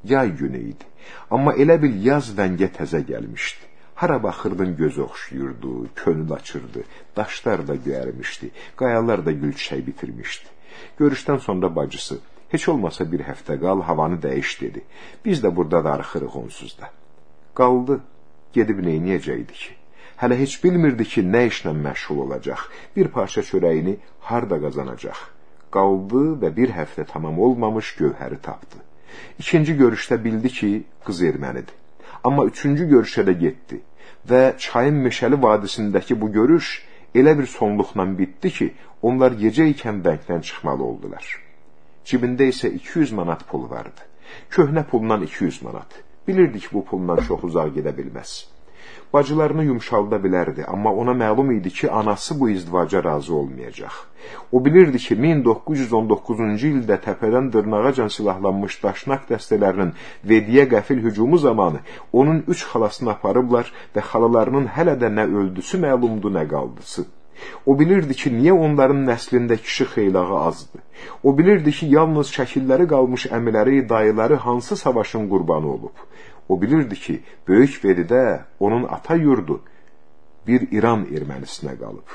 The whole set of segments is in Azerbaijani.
Yay günü idi. Amma elə bil yaz vəngə təzə gəlmişdi. Hara baxırdın göz oxşuyurdu, könül açırdı, daşlar da göyərmişdi, qayalar da gül çiçək bitirmişdi. Görüşdən sonra bacısı, heç olmasa bir həftə qal, havanı dəyiş dedi. Biz də burada darıxırıq onsuz da. Qaldı, gedib neyniyəcəkdi ki? Hələ heç bilmirdi ki, nə işlə məşğul olacaq, bir parça çörəyini harda qazanacaq. Qaldı və bir həftə tamam olmamış Gövhəri tapdı. İkinci görüşdə bildi ki, qız ermənidir. Amma üçüncü görüşə də getdi və çayın meşəli vadisindəki bu görüş elə bir sonluqla bitdi ki, onlar gecə ikən bənkdən çıxmalı oldular. Cibində isə 200 manat pul vardı. Köhnə pulla 200 manat. Bilirdi ki, bu pulla çox uzaq gedə bilməz. Bacılarını yumşalda bilərdi, amma ona məlum idi ki, anası bu izdivaca razı olmayacaq. O bilirdi ki, 1919-cu ildə təpədən dırnağacan silahlanmış daşnaq dəstələrinin Vediyə qəfil hücumu zamanı onun 3 xalasını aparıblar və xalalarının hələ də nə öldüsü məlumdu, nə qaldısı. O bilirdi ki, niyə onların nəslində kişi xeylağı azdı. O bilirdi ki, yalnız şəkilləri qalmış əmiləri, dayıları hansı savaşın qurbanı olub. O bilirdi ki, Böyük Vedidə onun ata yurdu bir İran ermənisinə qalıb.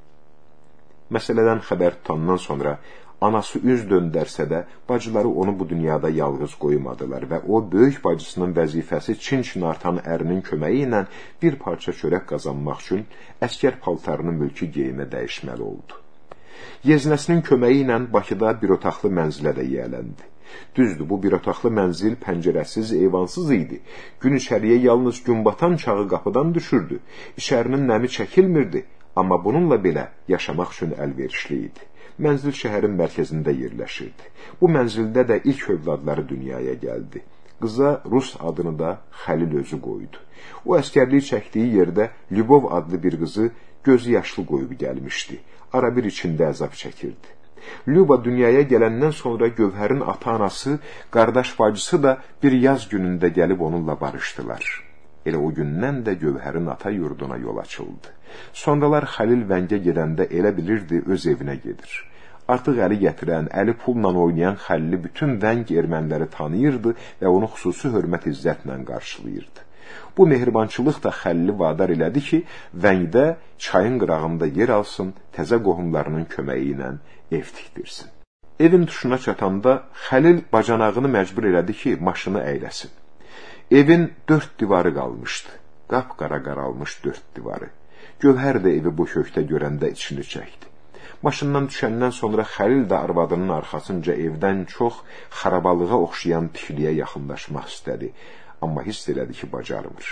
Məsələdən xəbər tutandan sonra anası üz döndərsə də bacıları onu bu dünyada yalğız qoymadılar və o böyük bacısının vəzifəsi çin-çin artan ərinin köməyi ilə bir parça çörək qazanmaq üçün əskər paltarını mülki geyimə dəyişməli oldu. Yeznəsinin köməyi ilə Bakıda bir otaqlı mənzilə də yiyələndi. Düzdür, bu bir otaqlı mənzil pəncərəsiz, eyvansız idi. Gün içəriyə yalnız günbatan çağı qapıdan düşürdü. İçərinin nəmi çəkilmirdi, amma bununla belə yaşamaq üçün əlverişli idi. Mənzil şəhərin mərkəzində yerləşirdi. Bu mənzildə də ilk övladları dünyaya gəldi. Qıza Rus adını da Xəlil özü qoydu. O əskərlik çəkdiyi yerdə Lyubov adlı bir qızı gözü yaşlı qoyub gəlmişdi. Ara bir içində əzab çəkirdi. Lyuba dünyaya gələndən sonra Gövhərin ata-anası, qardaş bacısı da bir yaz günündə gəlib onunla barışdılar. Elə o gündən də Gövhərin ata yurduna yol açıldı. Sonralar Xəlil Vəngə gedəndə elə bilirdi öz evinə gedir. Artıq əli gətirən, əli pulla oynayan Xəlili bütün Vəng erməniləri tanıyırdı və onu xüsusi hörmət izzətlə qarşılayırdı. Bu mehribançılıq da Xəlili vadar elədi ki, Vəngdə çayın qırağında yer alsın, təzə qohumlarının köməyi ilə ev tikdirsin. Evin tuşuna çatanda Xəlil bacanağını məcbur elədi ki, maşını əyləsin. Evin 4 divarı qalmışdı. Qapqara qaralmış 4 divarı. Gövhər də evi bu kökdə görəndə içini çəkdi. Maşından düşəndən sonra Xəlil də arvadının arxasınca evdən çox xarabalığa oxşayan tikiliyə yaxınlaşmaq istədi. Amma hiss elədi ki, bacarmır.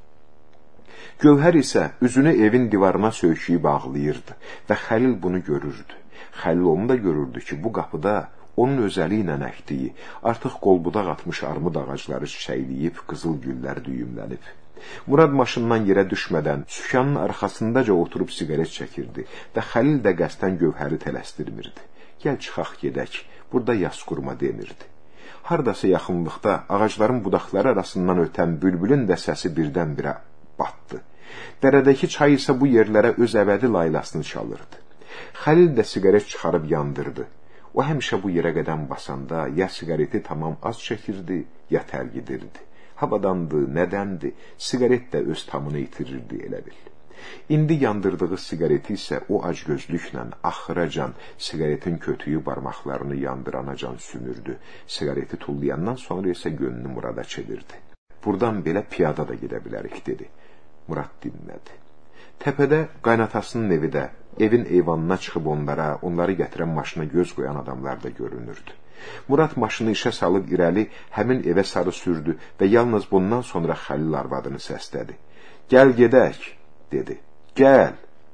Gövhər isə üzünü evin divarına söyküyüb ağlayırdı və Xəlil bunu görürdü. Xəlil onu da görürdü ki, bu qapıda onun özəli ilə əkdiyi, artıq qolbudaq atmış armud ağacları çiçəkləyib, qızıl güllər düyümlənib. Murad maşından yerə düşmədən sükanın arxasındaca oturub siqaret çəkirdi və Xəlil də qəsdən Gövhəri tələsdirmirdi. Gəl çıxaq gedək, burada yas qurma demirdi. Hardasa yaxınlıqda ağacların budaqları arasından ötən bülbülün də səsi birdən-birə batdı. Dərədəki çay isə bu yerlərə öz əbədi laylasını çalırdı. Xəlil də siqaret çıxarıb yandırdı. O həmişə bu yerə qədəm basanda ya siqareti tamam az çəkirdi, ya tərgidirdi. Havadandı, nədəndi, siqaret də öz tamını itirirdi elə bil. İndi yandırdığı siqareti isə o acgözlüklə axıracan siqaretin kötüyü barmaqlarını yandıranacan sümürdü. Siqareti tullayandan sonra isə gönlünü Murada çevirdi. Buradan belə piyada da gedə bilərik, dedi. Murad dinmədi. Təpədə qaynatasının evi də, evin eyvanına çıxıb onları gətirən maşına göz qoyan adamlar da görünürdü. Murad maşını işə salıb irəli həmin evə sarı sürdü və yalnız bundan sonra Xəlil arvadını səslədi. Gəl gedək, dedi. Gəl.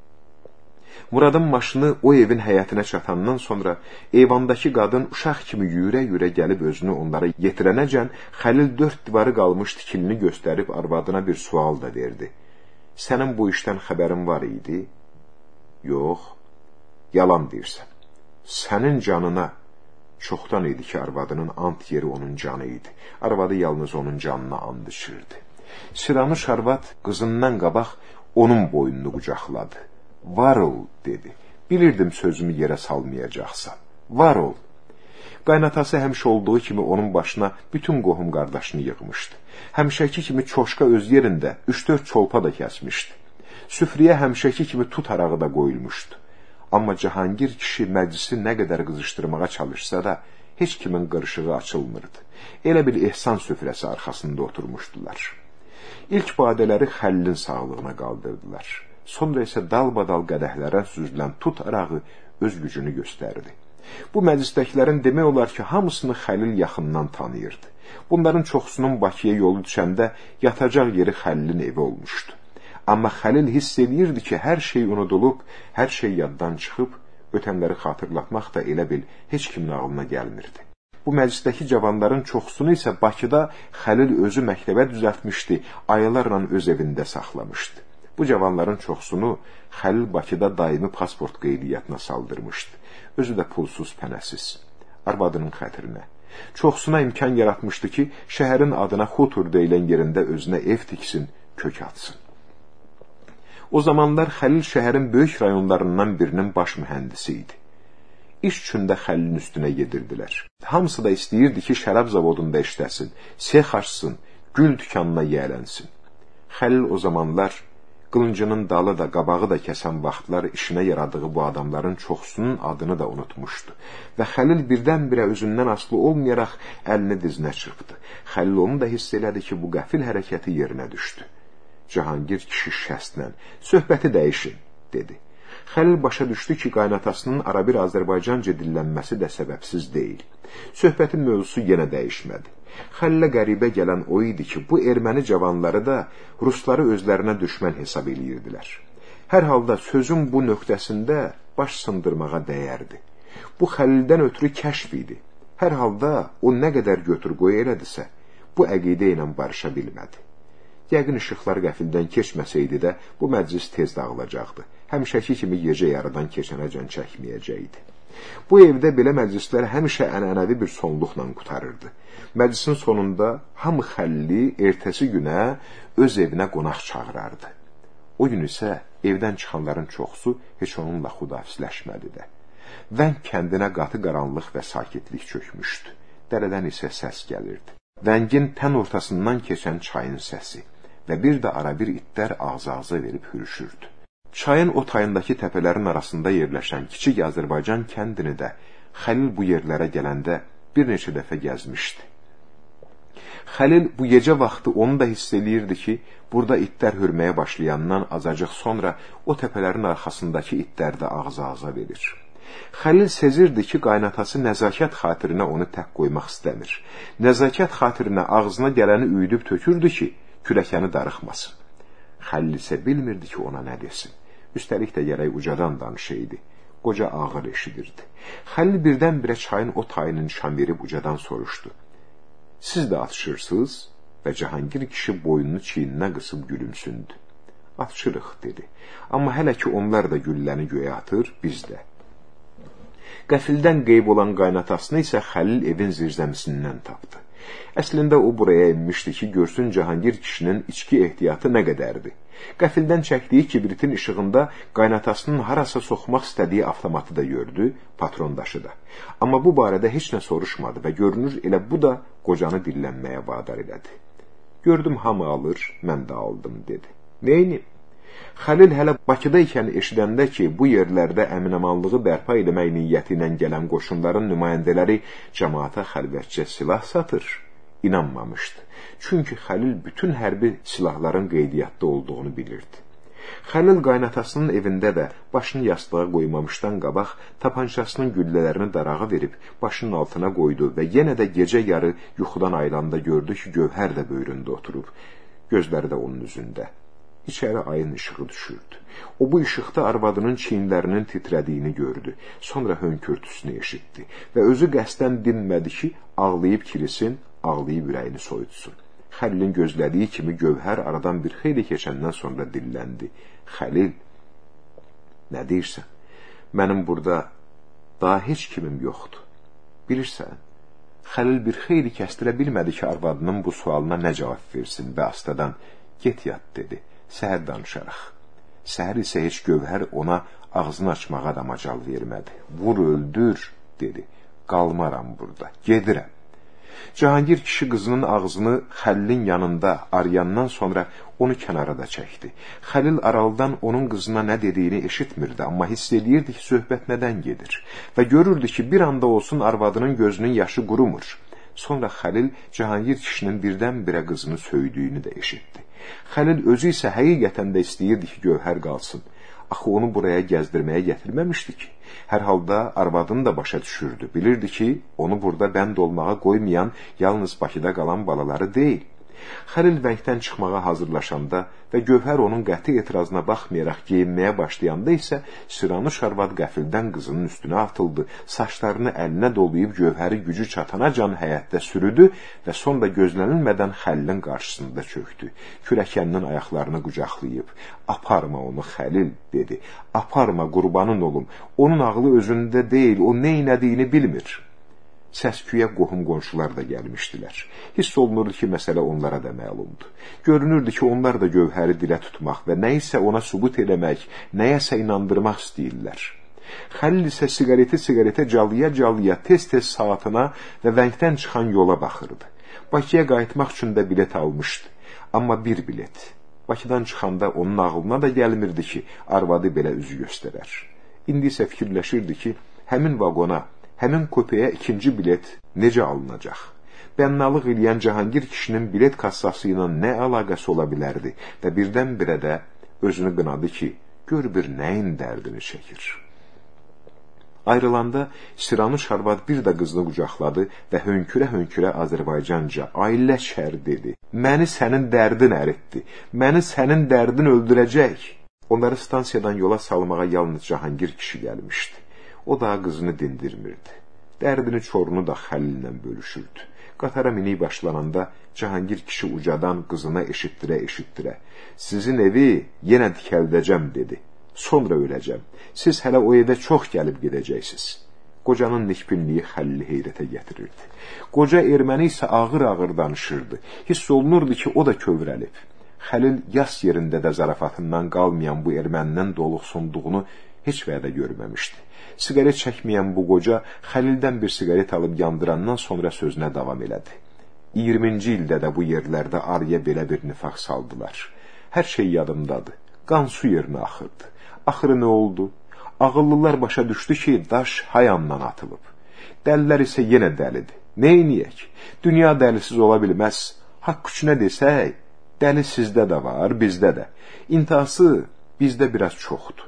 Muradın maşını o evin həyətinə çatandan sonra eyvandakı qadın uşaq kimi yüyürə-yüyürə gəlib özünü onlara yetirənəcən Xəlil 4 divarı qalmış tikilini göstərib arvadına bir sual da verdi. Sənin bu işdən xəbərin var idi? Yox, yalan deyirsən. Sənin canına çoxdan idi ki, arvadının ant yeri onun canı idi. Arvadı yalnız onun canına and içirdi. Siranuş arvad qızından qabaq onun boynunu qucaqladı. Var ol, dedi. Bilirdim sözümü yerə salmayacaqsan. Var ol. Qaynatası həmişə olduğu kimi onun başına bütün qohum qardaşını yığmışdı. Həmişəki kimi çoşqa öz yerində 3-4 çolpa da kəsmişdi. Süfriyə həmişəki kimi tut arağı da qoyulmuşdu. Amma Cahangir kişi məclisi nə qədər qızışdırmağa çalışsa da, heç kimin qırışığı açılmırdı. Elə bir ehsan süfrəsi arxasında oturmuşdular. İlk badələri Xəlilin sağlığına qaldırdılar. Sonra isə dalbadal qədəhlərə süzülən tut arağı öz gücünü göstərdi. Bu məclisdəkilərin demək olar ki, hamısını Xəlil yaxından tanıyırdı. Bunların çoxsunun Bakıya yolu düşəndə yatacaq yeri Xəlilin evi olmuşdu. Amma Xəlil hiss edirdi ki, hər şey unudulub, hər şey yaddan çıxıb, ötənləri xatırlatmaq da elə bil heç kimin ağlına gəlmirdi. Bu məclisdəki cavanların çoxsunu isə Bakıda Xəlil özü məktəbə düzəltmişdi, aylarla öz evində saxlamışdı. Bu cavanların çoxsunu Xəlil Bakıda daimi pasport qeydiyyatına saldırmışdı. Özü də pulsuz, pənəsiz, arvadının xətrinə. Çoxsuna imkan yaratmışdı ki, şəhərin adına Xutur deyilən yerində özünə ev tiksin, kök atsın. O zamanlar Xəlil şəhərin böyük rayonlarından birinin baş mühəndisi idi. İş üçün də Xəlilin üstünə yedirdilər. Hamısı da istəyirdi ki, şərab zavodunda işləsin, sex açsın, gül dükanına yiyələnsin. Xəlil o zamanlar qılıncının dalı da, qabağı da kəsən vaxtlar işinə yaradığı bu adamların çoxsunun adını da unutmuşdu. Və Xəlil birdən-birə özündən asılı olmayaraq əlini dizinə çırpdı. Xəlil onu da hiss elədi ki, bu qəfil hərəkəti yerinə düşdü. Cahangir kişi şəstlə, söhbəti dəyişin, dedi. Xəlil başa düşdü ki, qaynatasının arabir Azərbaycanca dillənməsi də səbəbsiz deyil. Söhbətin mövzusu yenə dəyişmədi. Xəlilə qəribə gələn o idi ki, bu erməni cavanları da rusları özlərinə düşmən hesab eləyirdilər. Hər halda sözün bu nöqtəsində baş sındırmağa dəyərdi. Bu Xəlildən ötürü kəşf idi. Hər halda o nə qədər götür-qoy elədisə, bu əqidə ilə barışa bilmədi. Yəqin işıqlar qəfildən keçməsəydi də, bu məclis tez dağılacaqdı. Həmişəki kimi gecə yarıdan keçənəcən çəkməyəcəkdi. Bu evdə belə məclislər həmişə ənənəvi bir sonluqla qutarırdı. Məclisin sonunda hamı Xəlili ertəsi günə öz evinə qonaq çağırardı. O gün isə evdən çıxanların çoxsu heç onunla xudafisləşmədi də. Vəng kəndinə qatı qaranlıq və sakitlik çökmüşdü. Dərədən isə səs gəlirdi. Vəngin tən ortasından keçən çayın səsi və bir də arabir itlər ağza-ağza verib hürüşürdü. Çayın o tayındakı təpələrin arasında yerləşən kiçik Azərbaycan kəndini də Xəlil bu yerlərə gələndə bir neçə dəfə gəzmişdi. Xəlil bu gecə vaxtı onu da hiss eləyirdi ki, burada itlər hürməyə başlayandan azacıq sonra o təpələrin arxasındakı itlər də ağza-ağza verir. Xəlil sezirdi ki, qaynatası nəzakət xatirinə onu tək qoymaq istəmir. Nəzakət xatirinə ağzına gələni üydüb tökürdü ki, kürəkəni darıxmasın. Xəlil isə bilmirdi ki, ona nə desin. Üstəlik də gərək ucadan danışaydı. Qoca ağır eşidirdi. Xəlil birdən-birə çayın o tayının şam verib ucadan soruşdu. Siz də atışırsınız? Və Cahangir kişi boynunu çiyninə qısıb gülümsündü. Atışırıq, dedi. Amma hələ ki onlar da gülləni göyə atır, biz də. Qəfildən qeyb olan qaynatasını isə Xəlil evin zirzəmisindən tapdı. Əslində o buraya inmişdi ki, görsün Cahangir kişinin içki ehtiyatı nə qədərdi. Qəfildən çəkdiyi kibritin işığında qaynatasının harasa soxmaq istədiyi avtomatı da gördü, patrondaşı da. Amma bu barədə heç nə soruşmadı və görünür elə bu da qocanı dillənməyə vadar elədi. Gördüm hamı alır, mən də aldım, dedi. Neyini? Xəlil hələ Bakıda ikən eşidəndə ki, bu yerlərdə əminamanlığı bərpa eləmək niyyəti ilə gələn qoşunların nümayəndələri cəmaata xəlvətcə silah satır, inanmamışdı. Çünki Xəlil bütün hərbi silahların qeydiyyatda olduğunu bilirdi. Xəlil qaynatasının evində də başını yastığa qoymamışdan qabaq tapançasının güllələrini darağa verib başının altına qoydu və yenə də gecə yarı yuxudan ayılanda gördü ki, Gövhər də böyründə oturub, gözləri də onun üzündə. İçəri ayın işığı düşürdü. O bu işıqda arvadının çiyinlərinin titrədiyini gördü. Sonra hönkürtüsünü eşitdi və özü qəsdən dinmədi ki, ağlayıb kirisin, ağlayıb ürəyini soyutsun. Xəlilin gözlədiyi kimi Gövhər aradan bir xeyli keçəndən sonra dilləndi. Xəlil, nə deyirsən? Mənim burada daha heç kimim yoxdur. Bilirsən, Xəlil bir xeyli kəstirə bilmədi ki, arvadının bu sualına nə cavab versin və astadan, get yat, dedi. Səhər danışaraq. Səhər isə heç Gövhər ona ağzını açmağa da macal vermədi. Vur, öldür, dedi. qalmaram burada, gedirəm. Cahangir kişi qızının ağzını Xəlilin yanında arayandan sonra onu kənara da çəkdi. Xəlil aralıdan onun qızına nə dediyini eşitmirdi, amma hiss edirdi ki, söhbət nədən gedir və görürdü ki, bir anda olsun arvadının gözünün yaşı qurumur. Sonra Xəlil Cahangir kişinin birdən-birə qızını söydüyünü də eşitdi. Xəlil özü isə həqiqətən də istəyirdi ki, Gövhər qalsın. Axı onu buraya gəzdirməyə gətirməmişdi ki. Hər halda arvadını da başa düşürdü. Bilirdi ki, onu burada bənd olmağa qoymayan yalnız Bakıda qalan balaları deyil. Xəlil vəngdən çıxmağa hazırlaşanda və Gövhər onun qəti etirazına baxmayaraq geyinməyə başlayanda isə Sıranuş arvad qəfildən qızının üstünə atıldı, saçlarını əlinə dolayıb Gövhəri gücü çatanacan həyətdə sürüdü və sonra gözlənilmədən Xəlilin qarşısında çöktü. Kürəkəninin ayaqlarını qucaqlayıb, aparma onu Xəlil, dedi, aparma qurbanın olum, onun ağlı özündə deyil, o nə inədiyini bilmir. Səsküyə qohum-qonşular da gəlmişdilər. Hiss olunurdu ki, məsələ onlara da məlumdur. Görünürdü ki, onlar da Gövhəri dilə tutmaq və nəyisə ona sübut eləmək, nəyəsə inandırmaq istəyirlər. Xəlil isə siqaretə calıya tez-tez saatına və vəngdən çıxan yola baxırdı. Bakıya qayıtmaq üçün də bilet almışdı. Amma bir bilet. Bakıdan çıxanda onun ağlına da gəlmirdi ki, arvadı belə üzü göstərər. İndi isə fikirləşirdi ki, həmin vaqona, həmin kupəyə ikinci bilet necə alınacaq? Bənnalıq eləyən Cahangir kişinin bilet kassası ilə nə əlaqəsi ola bilərdi və birdən-birə də özünü qınadı ki, gör bir nəyin dərdini çəkir. Ayrılanda Sıranuş arvad bir də qızını qucaqladı və hönkürə-hönkürə Azərbaycanca, ailə şər dedi, məni sənin dərdin əritdi, məni sənin dərdin öldürəcək. Onları stansiyadan yola salmağa yalnız Cahangir kişi gəlmişdi. O da qızını dindirmirdi. Dərdini çorunu da Xəlillə bölüşürdü. Qatara minik başlananda Cahangir kişi ucadan qızına eşitdirə, sizin evi yenə dikəldəcəm, dedi. Sonra öləcəm. Siz hələ o evə çox gəlib gedəcəksiniz. Qocanın nikbinliyi Xəlili heyrətə gətirirdi. Qoca erməni isə ağır-ağır danışırdı. Hiss olunurdu ki, o da kövrəlib. Xəlil yas yerində də zarafatından qalmayan bu erməndən doluqsunduğunu heç vədə görməmişdi. Siqaret çəkməyən bu qoca Xəlildən bir siqaret alıb yandırandan sonra sözünə davam elədi. 20-ci ildə də bu yerlərdə arıya belə bir nifaq saldılar. Hər şey yadımdadır. Qan su yerinə axırdı. Axırı nə oldu? Ağıllılar başa düşdü ki, daş hayandan atılıb. Dəlilər isə yenə dəlidir. Neyniyək? Dünya dəlisiz ola bilməz. Haqq küçünə desək, dəli sizdə də var, bizdə də. İntihası bizdə biraz çoxdur.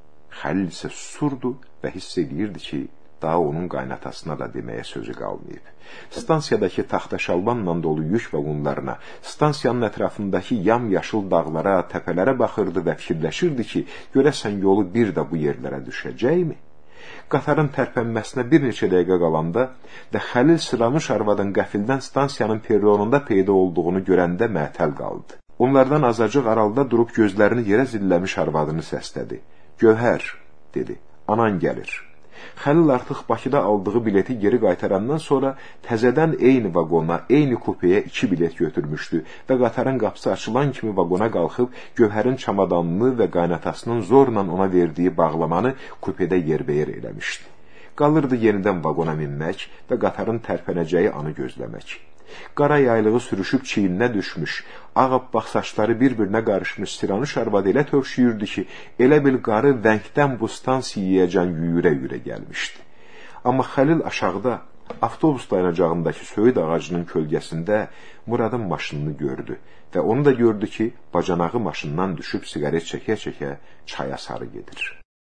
Xəlil isə susurdu və hiss edirdi ki, daha onun qaynatasına da deməyə sözü qalmayıb. Stansiyadakı taxtaşalbanla dolu yük vaqonlarına, stansiyanın ətrafındakı yamyaşıl dağlara, təpələrə baxırdı və fikirləşirdi ki, görəsən yolu bir də bu yerlərə düşəcəkmi? Qatarın tərpənməsinə bir neçə dəqiqə qalanda və Xəlil Sıranuş arvadın qəfildən stansiyanın perronunda peyda olduğunu görəndə məətəl qaldı. Onlardan azacıq aralıda durub gözlərini yerə zilləmiş arvadını səslədi. Gövhər, dedi, anan gəlir. Xəlil artıq Bakıda aldığı bileti geri qaytarandan sonra təzədən eyni vaqona, eyni kupəyə 2 bilet götürmüşdü və qatarın qapısı açılan kimi vaqona qalxıb Gövhərin çamadanını və qaynatasının zorla ona verdiyi bağlamanı kupədə yerbəyer eləmişdi. Qalırdı yenidən vaqona minmək və qatarın tərpənəcəyi anı gözləmək. Qara yaylığı sürüşüb çiyninə düşmüş, ağappaq saçları bir-birinə qarışmış Sıranuş arvadı elə tövşüyürdü ki, elə bil qarı vəngdən bu stansiyayəcan yüyürə-yüyürə gəlmişdi. Amma Xəlil aşağıda, avtobus dayanacağındakı söyüd ağacının kölgəsində Muradın maşınını gördü və onu da gördü ki, bacanağı maşından düşüb siqaret çəkə-çəkə çaya sarı gedir.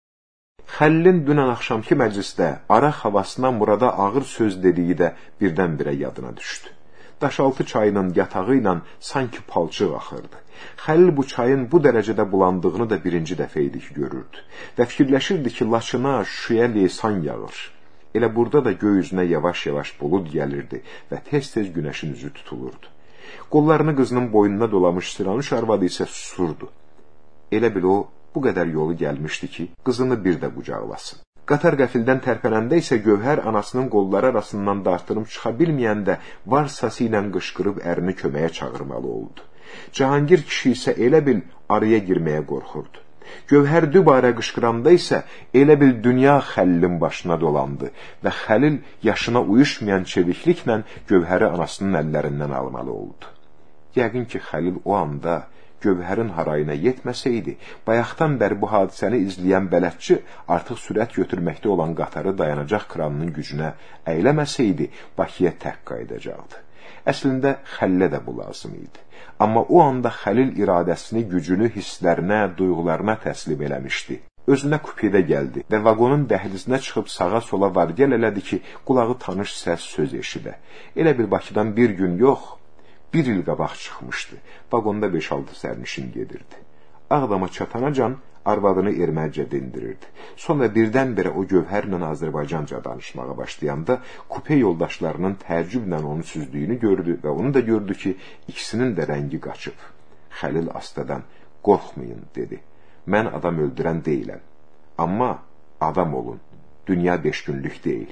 Xəlilin dünən axşamki məclisdə araq havasına Murada ağır söz dediyi də birdən-birə yadına düşdü. Daşaltı çayının yatağı ilə sanki palçıq axırdı. Xəlil bu çayın bu dərəcədə bulandığını da birinci dəfə idi ki, görürdü və fikirləşirdi ki, Laçına, Şuşaya leysan yağır. Elə burada da göy üzünə yavaş-yavaş bulud gəlirdi və tez-tez günəşin üzü tutulurdu. Qollarını qızının boynuna dolamış Sıranuş arvadı isə susurdu. Elə bil o, bu qədər yolu gəlmişdi ki, qızını bir də qucaqlasın. Qatar qəfildən tərpənəndə isə Gövhər anasının qolları arasından dartınıb çıxa bilməyəndə var səsi ilə qışqırıb ərini köməyə çağırmalı oldu. Cahangir kişi isə elə bil araya girməyə qorxurdu. Gövhər dübarə qışqıranda isə elə bil dünya Xəlilin başına dolandı və Xəlil yaşına uyuşmayan çevikliklə Gövhəri anasının əllərindən almalı oldu. Yəqin ki, Xəlil o anda Gövhərin harayına yetməsəydi, bayaqdan bəri bu hadisəni izləyən bələdçi artıq sürət götürməkdə olan qatarı dayanacaq kranının gücünə əyləməsəydi, Bakıya tək qayıdacaqdı. Əslində Xəlilə də bu lazım idi. Amma o anda Xəlil iradəsini, gücünü hisslərinə, duyğularına təslim eləmişdi. Özünə kupedə gəldi və vaqonun dəhlizinə çıxıb sağa-sola var-gəl elədi ki, qulağı tanış səs, söz eşidə. Elə bir Bakıdan bir gün yox, bir il qabaq çıxmışdı. Vaqonda 5-6 sərnişin gedirdi. Ağdama çatanacan arvadını erməcə dindirirdi. Sonra birdən-birə o Gövhərlə Azərbaycanca danışmağa başlayanda kupe yoldaşlarının təəccüblə onu süzdüyünü gördü və onu da gördü ki, ikisinin də rəngi qaçıb. Xəlil astadan, qorxmayın, dedi. Mən adam öldürən deyiləm. Amma adam olun. Dünya 5 günlük deyil.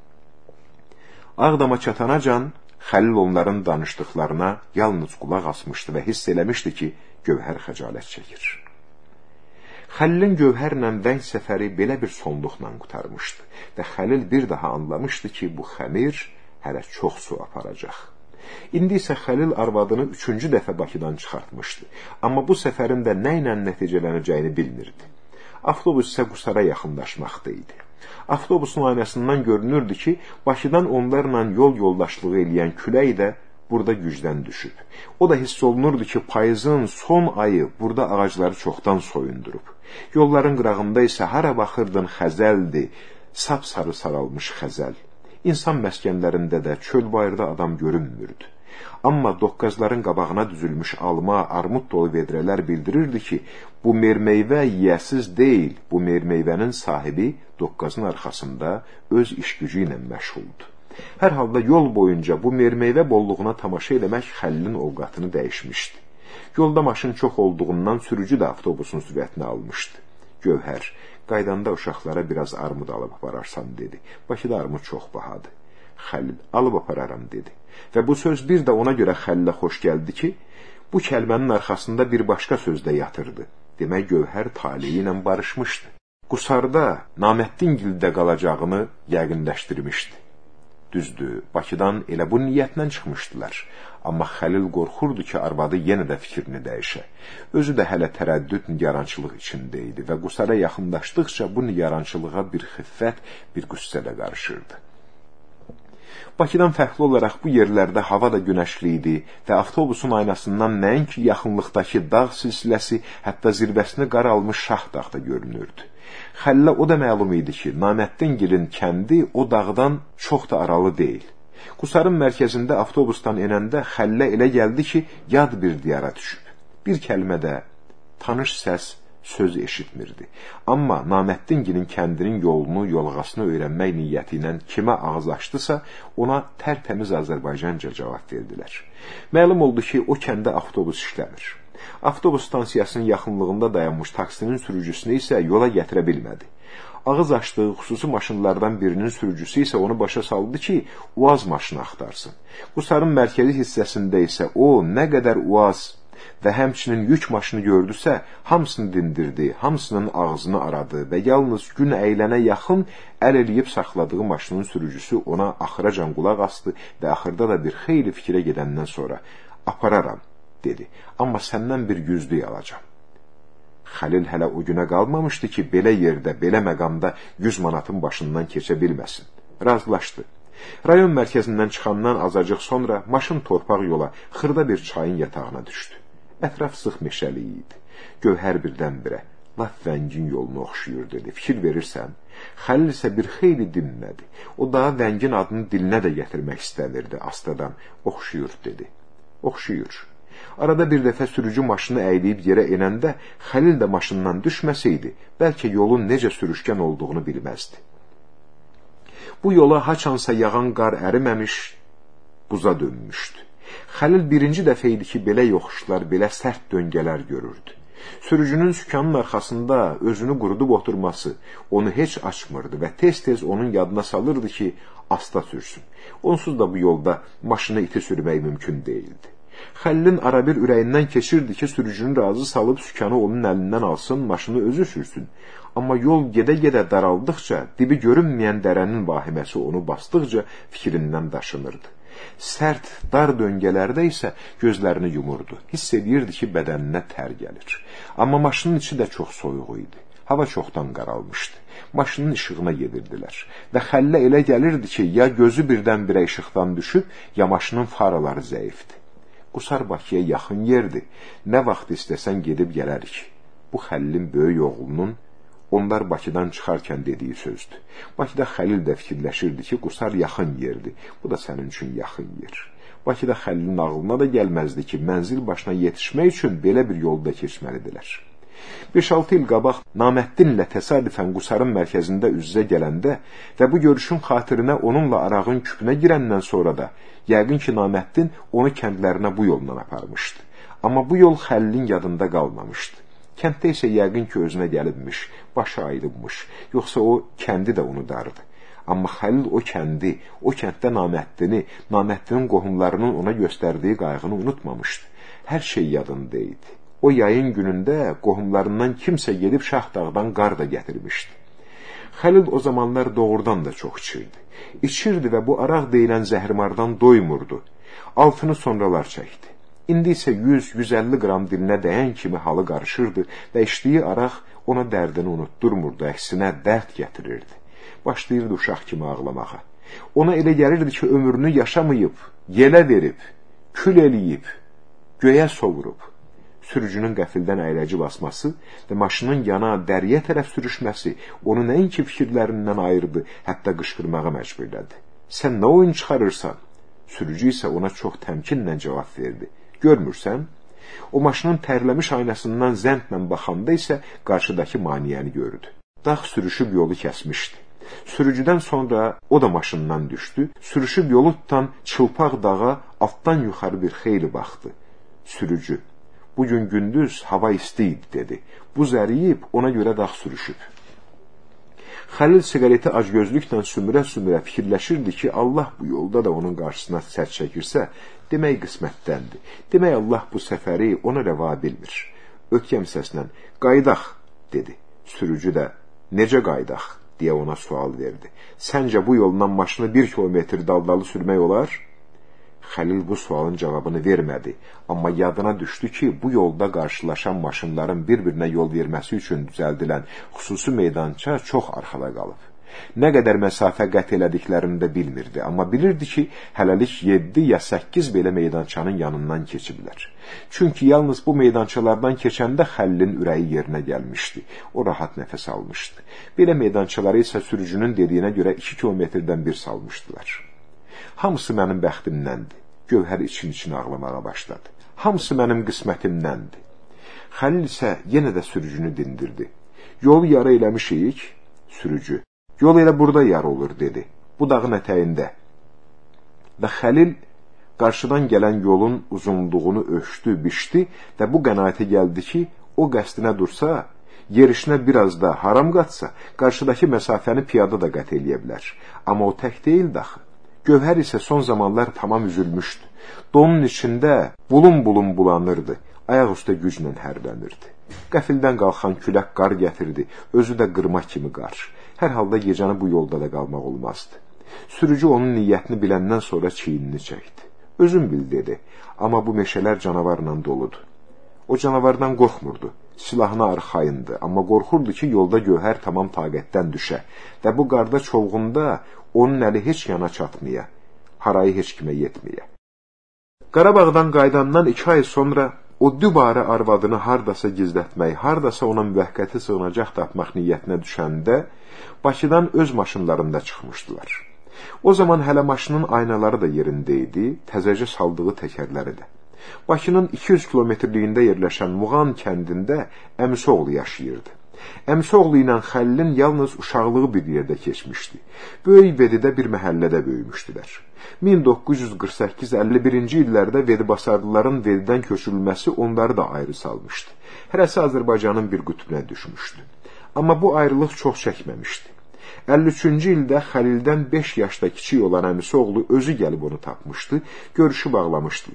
Ağdama çatanacan Xəlil onların danışdıqlarına yalnız qulaq asmışdı və hiss eləmişdi ki, Gövhər xəcalət çəkir. Xəlilin Gövhərlə vəng səfəri belə bir sonluqla qutarmışdı və Xəlil bir daha anlamışdı ki, bu xəmir hələ çox su aparacaq. İndi isə Xəlil arvadını 3-cü dəfə Bakıdan çıxartmışdı, amma bu səfərin də nə ilə nəticələnəcəyini bilmirdi. Avtobus isə Qusara yaxınlaşmaqda idi. Avtobusun aynasından görünürdü ki, Bakıdan onlarla yol yoldaşlığı eləyən külək də burada gücdən düşüb. O da hiss olunurdu ki, payızın son ayı burada ağacları çoxdan soyundurub. Yolların qırağında isə hara baxırdın xəzəldir, sap-sarı saralmış xəzəl. İnsan məskənlərində də çöl bayırda adam görünmürdü. Amma doqqazların qabağına düzülmüş alma, armud dolu vedrələr bildirirdi ki, bu mermeyvə yiyəsiz deyil, bu mermeyvənin sahibi doqqazın arxasında öz iş gücü ilə məşğuldur. Hər halda yol boyunca bu mermeyvə bolluğuna tamaşa eləmək Xəlilin ovqatını dəyişmişdi. Yolda maşın çox olduğundan sürücü də avtobusun sürətini almışdı. Gövhər, qaydanda uşaqlara biraz armud alıb apararsan, dedi. Bakıda armud çox bahadır. Xəlil, alıb apararam, dedi. Və bu söz bir də ona görə Xəlilə xoş gəldi ki, bu kəlmənin arxasında bir başqa söz də yatırdı. Demək, Gövhər taleyi ilə barışmışdı. Qusarda Naməddingildə qalacağını yəqinləşdirmişdi. Düzdür, Bakıdan elə bu niyyətlə çıxmışdılar. Amma Xəlil qorxurdu ki, arvadı yenə də fikrini dəyişə. Özü də hələ tərəddüd, nigarançılıq içində idi və Qusara yaxınlaşdıqca bu nigarançılığa bir xiffət, bir qüssə də qarışırdı. Bakıdan fərqli olaraq bu yerlərdə hava da günəşli idi və avtobusun aynasından nəinki yaxınlıqdakı dağ silsiləsi, hətta zirvəsini qar almış Şahdağ da görünürdü. Xəlilə o da məlum idi ki, Naməddingilin kəndi o dağdan çox da aralı deyil. Qusarın mərkəzində avtobusdan enəndə Xəlilə elə gəldi ki, yad bir diyara düşüb. Bir kəlmədə tanış səs, söz eşitmirdi. Amma Naməddingilin kəndinin yolunu, yolğasını öyrənmək niyyəti ilə kimə ağız açdısa, ona tərtəmiz Azərbaycanca cavab verdilər. Məlum oldu ki, o kəndə avtobus işləmir. Avtobus stansiyasının yaxınlığında dayanmış taksinin sürücüsünü isə yola gətirə bilmədi. Ağız açdığı xüsusi maşınlardan birinin sürücüsü isə onu başa saldı ki, UAZ maşını axtarsın. Qusarın mərkəzi hissəsində isə o, nə qədər UAZ və həmçinin yük maşını gördüsə, hamısını dindirdi, hamısının ağzını aradı və yalnız gün əylənə yaxın əl eləyib saxladığı maşının sürücüsü ona axıracan qulaq asdı və axırda da bir xeyli fikrə gedəndən sonra apararam, dedi. Amma səndən bir yüzlük alacam. Xəlil hələ o günə qalmamışdı ki, belə yerdə, belə məqamda 100 manatın başından keçə bilməsin. Razılaşdı. Rayon mərkəzindən çıxandan azacıq sonra maşın torpaq yola, xırda bir çayın yatağına düşdü. Ətraf sıx meşəli idi. Gövhər birdən-birə, laf vəngin yolunu oxşuyur, dedi. Fikir verirsən? Xəlil isə bir xeyli dinlədi. O daha vəngin adını dilinə də gətirmək istənirdi astadan. Oxşuyur, dedi. Oxşuyur. Arada bir dəfə sürücü maşını əyləyib yerə enəndə Xəlil də maşından düşməsəydi, bəlkə yolun necə sürüşkən olduğunu bilməzdi. Bu yola haçansa yağan qar əriməmiş, buza dönmüşdü. Xəlil birinci dəfə idi ki, belə yoxuşlar, belə sərt döngələr görürdü. Sürücünün sükanın arxasında özünü qurudub oturması onu heç açmırdı və tez-tez onun yadına salırdı ki, asta sürsün. Onsuz da bu yolda maşını iti sürmək mümkün deyildi. Xəlilin arabir ürəyindən keçirdi ki, sürücünü razı salıb sükanı onun əlindən alsın, maşını özü sürsün. Amma yol gedə-gedə daraldıqca, dibi görünməyən dərənin vahiməsi onu basdıqca fikrindən daşınırdı. Sərt, dar döngələrdə isə gözlərini yumurdu. Hiss edirdi ki, bədəninə tər gəlir. Amma maşının içi də çox soyuq idi. Hava çoxdan qaralmışdı. Maşının işığına gedirdilər. Və Xəlilə elə gəlirdi ki, ya gözü birdən-birə işıqdan düşüb, ya maşının faraları zəifdir. Qusar Bakıya yaxın yerdir. Nə vaxt istəsən gedib gələrik. Bu Xəlilin böyük oğlunun onlar Bakıdan çıxarkən dediyi sözdür. Bakıda Xəlil də fikirləşirdi ki, Qusar yaxın yerdir. Bu da sənin üçün yaxın yer. Bakıda Xəlilin ağlına da gəlməzdi ki, mənzil başına yetişmək üçün belə bir yolda keçməlidirlər. 5-6 il qabaq Naməddinlə təsadüfən Qusarın mərkəzində üz-üzə gələndə və bu görüşün xatirinə onunla arağın küpünə girəndən sonra da yəqin ki, Naməddin onu kəndlərinə bu yolla aparmışdı. Amma bu yol Xəlilin yadında qalmamışdı. Kənddə isə yəqin ki, özünə gəlibmiş, başı ayrılmış, yoxsa o kəndi də unudardı. Amma Xəlil o kəndi, o kənddə Naməddini, Naməddinin qohumlarının ona göstərdiyi qayğını unutmamışdı. Hər şey yadında idi. O yayın günündə qohumlarından kimsə gedib Şahdağdan qar da gətirmişdi. Xəlil o zamanlar doğrudan da çox içirdi. İçirdi və bu araq deyilən zəhrimardan doymurdu. Altını sonralar çəkdi. İndi isə 100-150 qram dilinə dəyən kimi halı qarışırdı və içdiyi araq ona dərdini unutturmurdu, əksinə dərd gətirirdi. Başlayırdı uşaq kimi ağlamağa. Ona elə gəlirdi ki, ömrünü yaşamayıb, yelə verib, kül eləyib, göyə sovurub. Sürücünün qəfildən əyləci basması və maşının yana dəriyə tərəf sürüşməsi onu nəinki fikirlərindən ayırdı, hətta qışqırmağa məcburladı. Sən nə oyun çıxarırsan? Sürücü isə ona çox təmkinlə cavab verdi. Görmürsən? O maşının tərləmiş aynasından zəndlə baxanda isə qarşıdakı maniyəni gördü. Dağ sürüşüb yolu kəsmişdi. Sürücüdən sonra o da maşından düşdü. Sürüşüb yolu tutan çılpaq dağa altdan yuxarı bir xeyli baxdı. Sürücü: "Bugün gündüz hava isti idi," dedi. Buz əriyib, ona görə dağ sürüşüb. Xəlil siqareti acgözlüklə sümürə-sümürə fikirləşirdi ki, Allah bu yolda da onun qarşısına sərt çəkirsə, demək qismətdəndir. Demək Allah bu səfəri ona rəva bilmir. Ötkəm səslə, "Qaydaq," dedi. Sürücü də, "Necə qaydaq?" deyə ona sual verdi. "Səncə bu yolla maşını 1 kilometr daldalı sürmək olar?" Xəlil bu sualın cavabını vermədi, amma yadına düşdü ki, bu yolda qarşılaşan maşınların bir-birinə yol verməsi üçün düzəldilən xüsusi meydança çox arxada qalıb. Nə qədər məsafə qət elədiklərini də bilmirdi, amma bilirdi ki, hələlik 7 ya 8 belə meydançanın yanından keçiblər. Çünki yalnız bu meydançalardan keçəndə Xəlilin ürəyi yerinə gəlmişdi. O rahat nəfəs almışdı. Belə meydançaları isə sürücünün dediyinə görə 2 kilometrdən bir salmışdılar. Hamısı mənim bəxtimdəndir. Gövhər için-için ağlamağa başladı. Hamısı mənim qismətimdəndir. Xəlil isə yenə də sürücünü dindirdi. Yolu yarı eləmişik, sürücü. Yol elə burada yarı olur, dedi. Bu dağın ətəyində. Və Xəlil qarşıdan gələn yolun uzunluğunu ölçdü, biçdi və bu qənaətə gəldi ki, o qəsdinə dursa, yerişinə biraz da haram qatsa, qarşıdakı məsafəni piyada da qət eləyə bilər. Amma o tək deyildi axı. Gövhər isə son zamanlar tamam üzülmüşdü. Donun içində bulun-bulun bulanırdı. Ayaq üstə güclə hərlənirdi. Qəfildən qalxan külək qar gətirdi. Özü də qırma kimi qar. Hər halda gecəni bu yolda da qalmaq olmazdı. Sürücü onun niyyətini biləndən sonra çiynini çəkdi. Özün bil, dedi. Amma bu meşələr canavarla doludur. O canavardan qorxmurdu. Silahına arxayındı. Amma qorxurdu ki, yolda Gövhər tamam taqətdən düşə. Və bu qarda çovğunda onun əli heç yana çatmaya, harayı heç kimə yetməyə. Qarabağdan qaydandan 2 ay sonra o dübarə arvadını hardasa gizlətmək, hardasa ona müvəqqəti sığınacaq tapmaq niyyətinə düşəndə Bakıdan öz maşınlarında çıxmışdılar. O zaman hələ maşının aynaları da yerində idi, təzəcə saldığı təkərləri də. Bakının 200 kilometrliyində yerləşən Muğan kəndində əmisi oğlu yaşayırdı. Əmsoğlu ilə Xəlilin yalnız uşaqlığı bir yerdə keçmişdi. Böyük Vedidə bir məhəllədə böyümüşdülər. 1948-51-ci illərdə Vedibasarlıların Vedidən köçürülməsi onları da ayrı salmışdı. Hərəsi Azərbaycanın bir qütbünə düşmüşdü. Amma bu ayrılıq çox çəkməmişdi. 53-cü ildə Xəlildən 5 yaşda kiçik olan əmisi oğlu özü gəlib onu tapmışdı, görüşü bağlamışdılar.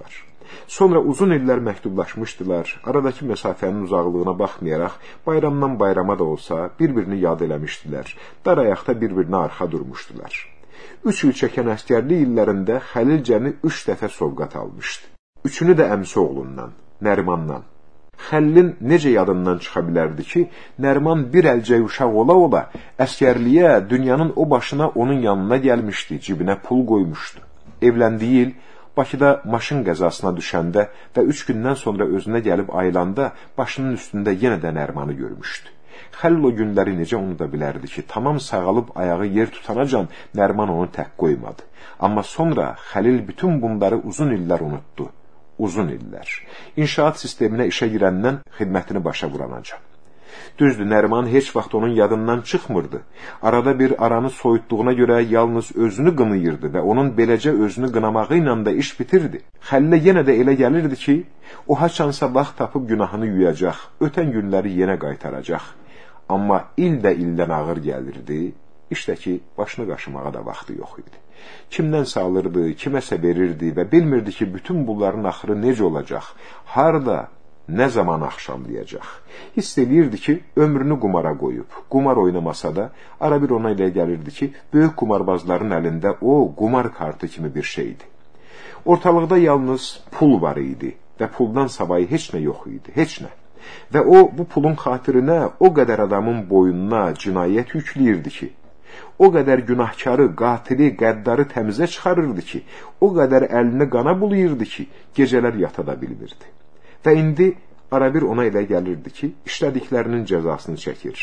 Sonra uzun illər məktublaşmışdılar. Aradakı məsafənin uzaqlığına baxmayaraq, bayramdan bayrama da olsa bir-birini yad eləmişdilər. Dar ayaqda bir-birinə arxa durmuşdular. 3 il çəkən əsgərlik illərində Xəlil cəmi 3 dəfə sovqat almışdı. Üçünü də əmsi oğlundan, Nərimandan. Xəlilin necə yadından çıxa bilərdi ki, Nəriman bir əlcək uşaq ola-ola əskərliyə dünyanın o başına onun yanına gəlmişdi, cibinə pul qoymuşdu. Evləndiyi il Bakıda maşın qəzasına düşəndə və 3 gündən sonra özünə gəlib ayılanda başının üstündə yenə də Nərimanı görmüşdü. Xəlil o günləri necə unuda bilərdi ki, tamam sağalıb ayağı yer tutanacan Nəriman onu tək qoymadı. Amma sonra Xəlil bütün bunları uzun illər unutdu. Uzun illər. İnşaat sisteminə işə girəndən xidmətini başa vuranacan. Düzdür, Nəriman heç vaxt onun yadından çıxmırdı. Arada bir aranı soyutduğuna görə yalnız özünü qınayırdı və onun beləcə özünü qınamağı ilə də iş bitirdi. Xəlilə yenə də elə gəlirdi ki, o haçansa vaxt tapıb günahını yuyacaq, ötən günləri yenə qaytaracaq. Amma il də ildən ağır gəlirdi, işdə ki, başını qaşımağa da vaxtı yox idi. Kimdənsə alırdı, kiməsə verirdi və bilmirdi ki, bütün bunların axırı necə olacaq, harada, nə zaman axşamlayacaq. Hiss edirdi ki, ömrünü qumara qoyub. Qumar oynamasa da, ara bir ona elə gəlirdi ki, böyük qumarbazların əlində o, qumar kartı kimi bir şeydi. Ortalıqda yalnız pul var idi və puldan savayı heç nə yox idi, heç nə. Və o, bu pulun xatirinə o qədər adamın boynuna cinayət yükləyirdi ki, o qədər günahkarı, qatili, qəddarı təmizə çıxarırdı ki, o qədər əlini qana bulayırdı ki, gecələr yata da bilmirdi. Və indi arabir ona elə gəlirdi ki, işlədiklərinin cəzasını çəkir.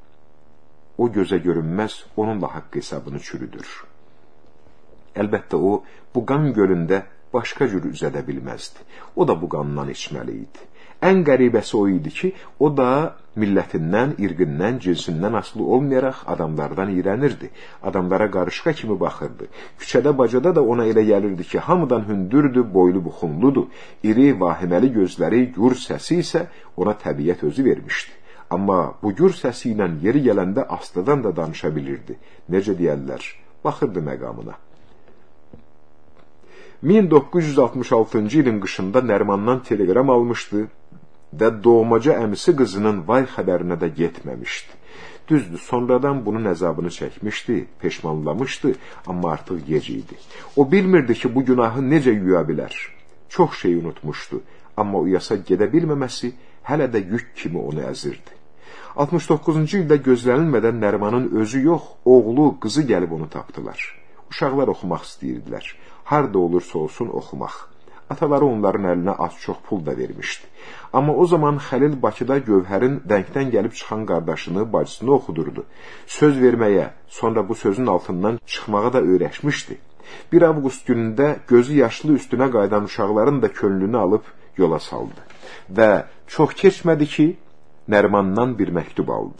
O gözə görünməz, onunla haqq hesabını çürüdür. Əlbəttə o, bu qan gölündə başqa cür üzədə bilməzdi. O da bu qandan içməli idi. Ən qəribəsi o idi ki, o da millətindən, irqindən, cinsindən asılı olmayaraq adamlardan iyrənirdi. Adamlara qarışqa kimi baxırdı. Küçədə, bacada da ona elə gəlirdi ki, hamıdan hündürdür, boylu buxunludur. İri, vahiməli gözləri, gür səsi isə ona təbiət özü vermişdi. Amma bu gür səsi ilə yeri gələndə astadan da danışa bilirdi. Necə deyərlər, baxırdı məqamına. 1966-cı ilin qışında Nərimandan telegram almışdı və doğmaca əmisi qızının vay xəbərinə də getməmişdi. Düzdür, sonradan bunun əzabını çəkmişdi, peşmanlamışdı, amma artıq gec idi. O bilmirdi ki, bu günahı necə yuya bilər. Çox şey unutmuşdu, amma uyasa gedə bilməməsi hələ də yük kimi onu əzirdi. 69-cu ildə gözlənilmədən Nərimanın özü yox, oğlu, qızı gəlib onu tapdılar. Uşaqlar oxumaq istəyirdilər. Harda olursa olsun oxumaq. Ataları onların əlinə az-çox pul da vermişdi. Amma o zaman Xəlil Bakıda Gövhərin dənkdən gəlib çıxan qardaşını, bacısını oxudurdu. Söz verməyə, sonra bu sözün altından çıxmağa da öyrəşmişdi. 1 avqust günündə gözü yaşlı üstünə qaydan uşaqların da könlünü alıb yola saldı. Və çox keçmədi ki, Nərimandan bir məktub aldı.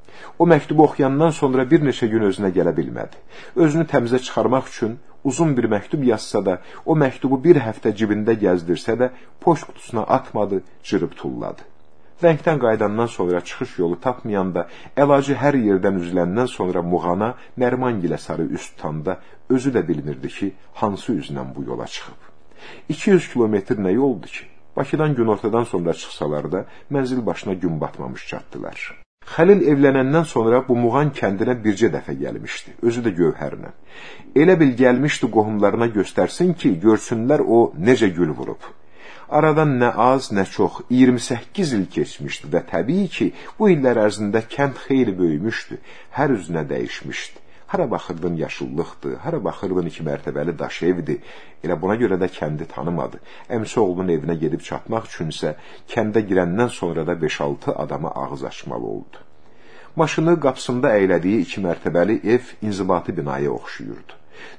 O məktubu oxuyandan sonra bir neçə gün özünə gələ bilmədi. Özünü təmizə çıxarmaq üçün uzun bir məktub yazsa da, o məktubu bir həftə cibində gəzdirsə də, poçt qutusuna atmadı, cırıb tulladı. Dənkdən qaydandan sonra çıxış yolu tapmayanda, əlacı hər yerdən üzüləndən sonra Muğana, Nərimangilə sarı üst tutanda, özü də bilmirdi ki, hansı üzlə bu yola çıxıb. 200 kilometr nə yoldu ki? Bakıdan günortadan sonra çıxsalar da, mənzil başına gün batmamış çatdılar. Xəlil evlənəndən sonra bu Muğan kəndinə bircə dəfə gəlmişdi, özü də Gövhərlə. Elə bil gəlmişdi qohumlarına göstərsin ki, görsünlər o necə gül vurub. Aradan nə az, nə çox 28 il keçmişdi və təbii ki, bu illər ərzində kənd xeyli böyümüşdü, hər üzünə dəyişmişdi. Hara baxırdın yaşıllıqdır, hara baxırdın 2 mərtəbəli daş evdir. Elə buna görə də kəndi tanımadı. Əmsi oğlunun evinə gedib çatmaq üçünsə, kəndə girəndən sonra da 5-6 adama ağız açmalı oldu. Maşını qapısında əylədiyi 2 mərtəbəli ev inzibati binaya oxşuyurdu.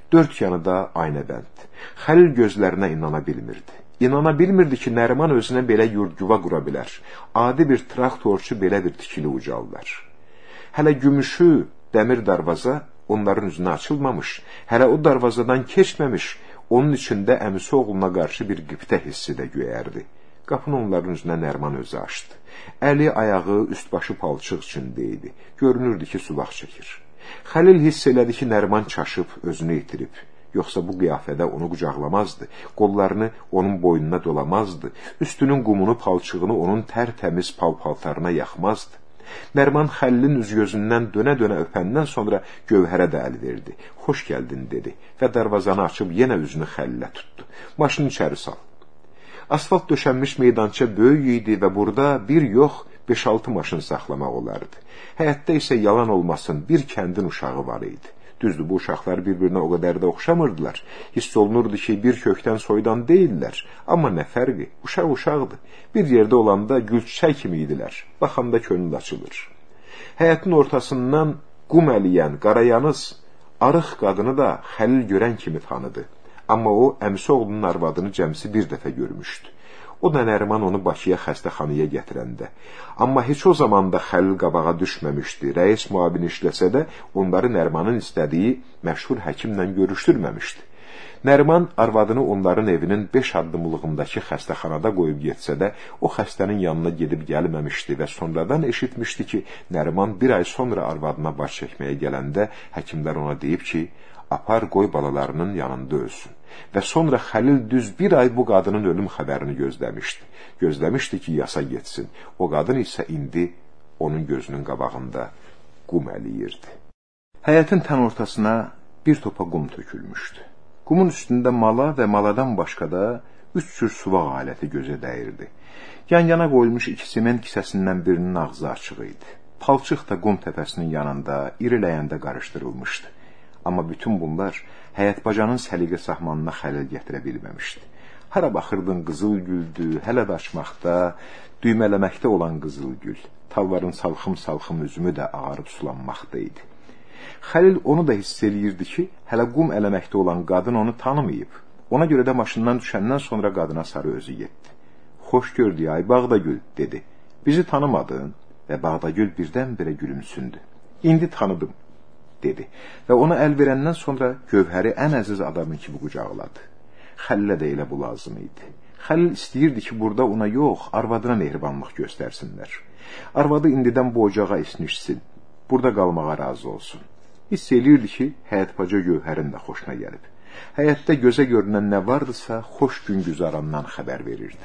4 yanı da aynəbənd. Xəlil gözlərinə inana bilmirdi. İnana bilmirdi ki, Nəriman özünə belə yurd-yuva qura bilər. Adi bir traktorçu belə bir tikili ucallar. Hələ gümüşü, dəmir darvaza onların üzünə açılmamış, hələ o darvazadan keçməmiş, onun içində əmisi oğluna qarşı bir qibtə hissi də göyərdi. Qapını onların üzünə Nəriman özü açdı. Əli, ayağı, üst-başı palçıq içində idi. Görünürdü ki, sulaq çəkir. Xəlil hiss elədi ki, Nəriman çaşıb, özünü itirib. yoxsa bu qiyafədə onu qucaqlamazdı, qollarını onun boynuna dolamazdı, üstünün qumunu, palçığını onun tərtəmiz pal-paltarına yaxmazdı. Nəriman Xəlilin üz-gözündən dönə-dönə öpəndən sonra Gövhərə də əl verdi. Xoş gəldin, dedi və darvazanı açıb yenə üzünü Xəlilə tutdu. Maşını içəri sal. Asfalt döşənmiş meydança böyük idi və burada bir yox, 5-6 maşın saxlamaq olardı. Həyətdə isə yalan olmasın, bir kəndin uşağı var idi. Düzdür, bu uşaqlar bir-birinə o qədər də oxşamırdılar. Hiss olunurdu ki, bir kökdən soydan deyillər. Amma nə fərqi? Uşaq uşaqdır. Bir yerdə olanda gül çiçək kimi idilər. Baxanda könül açılır. Həyətin ortasından qum əliyən, qarayanız, arıq qadını da Xəlil görən kimi tanıdı. Amma o, əmisi oğlunun arvadını cəmsi bir dəfə görmüşdü. O da Nəriman onu Bakıya xəstəxanaya gətirəndə. Amma heç o zaman da Xəlil qabağa düşməmişdi. Rəis müavin işləsə də onları Nərimanın istədiyi məşhur həkimlə görüşdürməmişdi. Nəriman arvadını onların evinin 5 addımlığındakı xəstəxanada qoyub getsə də, o xəstənin yanına gedib gəlməmişdi və sonradan eşitmişdi ki, Nəriman bir ay sonra arvadına baş çəkməyə gələndə həkimlər ona deyib ki, apar qoy balalarının yanında ölsün. Və sonra Xəlil düz bir ay bu qadının ölüm xəbərini gözləmişdi. Gözləmişdi ki, yasa getsin. O qadın isə indi onun gözünün qabağında qum əliyirdi. Həyətin tən ortasına bir topa qum tökülmüşdü. Qumun üstündə mala və maladan başqa da 3 cür suvaq aləti gözə dəyirdi. Yan-yana qoyulmuş 2 sement kisəsindən birinin ağzı açıq idi. Palçıq da qum təpəsinin yanında iriləyəndə qarışdırılmışdı. Amma bütün bunlar həyət bacanın səliqə sahmanına xələl gətirə bilməmişdi. Hara baxırdın qızıl güldü, hələ də açmaqda, düymələməkdə olan qızıl gül. Talların salxım-salxım üzümü də ağarıb sulanmaqda idi. Xəlil onu da hiss eləyirdi ki, hələ qum eləməkdə olan qadın onu tanımayıb. Ona görə də maşından düşəndən sonra qadına sarı özü getdi. Xoş gördük, ay Bağdagül, dedi. Bizi tanımadın? Və Bağdagül birdən-birə gülümsündü. İndi tanıdım, dedi və ona əl verəndən sonra Gövhəri ən əziz adamın kimi qucaqladı. Xəlilə də elə bu lazım idi. Xəlil istəyirdi ki, burada ona yox, arvadına mehribanlıq göstərsinlər. Arvadı indidən bu ocağa isnişsin, burada qalmağa razı olsun. Hiss eləyirdi ki, həyət baca Gövhərin də xoşuna gəlib. Həyətdə gözə görünən nə vardısa, xoş gün güzarandan xəbər verirdi.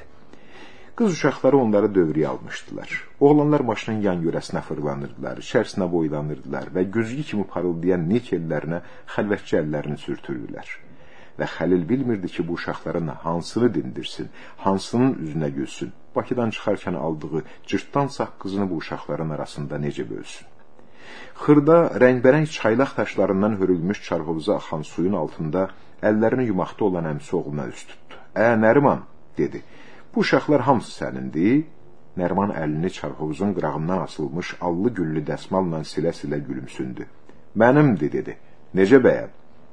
Qız uşaqları onları dövrüyə almışdılar. Oğlanlar maşının yan yörəsinə fırlanırdılar, içərisinə boylanırdılar və güzgü kimi parıldayan nikellərinə xəlvətçi əllərini sürtürdülər. Və Xəlil bilmirdi ki, bu uşaqların hansını dindirsin, hansının üzünə gülsün, Bakıdan çıxarkən aldığı cırtdan saqqızını bu uşaqların arasında necə bölsün. Xırda, rəngbərəng çaylaq daşlarından hörülmüş çarhovuza axan suyun altında əllərini yumaqda olan əmsi oğluna üst tutdu. Nəriman, dedi. Bu uşaqlar hamısı sənindir. Nəriman əlini çarhovuzun qırağından asılmış allı güllü dəsmalla silə-silə gülümsündü. Mənimdir, dedi. Necə bəyəm?